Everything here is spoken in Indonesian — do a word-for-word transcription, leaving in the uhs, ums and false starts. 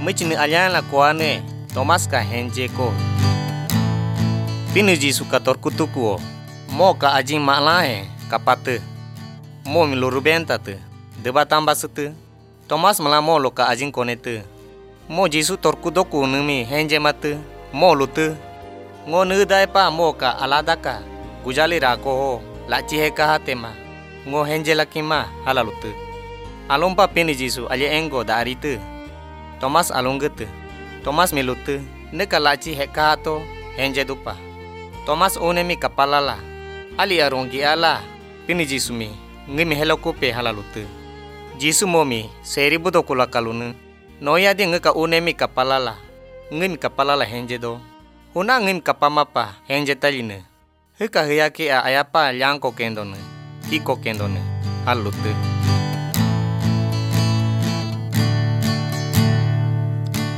Mechini alyan la kuane Tomas ka henje ko. Pinu Jisu ka torkutukuo. Mo ka ajing maklahe kapate. Mo miluru bentate. Deba tambah sete. Tomas melamo lo ka ajing konete. Mo Jisu torkudoku numi henje mate. Mo lute. Ngo nudai pa mo ka aladaka. Gujali rako ho. Laci heka hatema. Ngo henje lakima halalute. Alompa pinu Jisu alye enggo da arite. Tomas alunggete. Tomas milute. Neka laci heka hato henje dupa. Tomas unemi kapalala. Ali arongi ala. Pinu Jisu mi. Ngimi helokupe halalute. Jisu momi seribu do kula kalune. Noya di ngeka unemi kapalala. Ngimi kapalala henje do. Huna ngim kapamapa henje taline. Heka hiyaki a ayapa liangko kendone. Hiko kendone. Halute.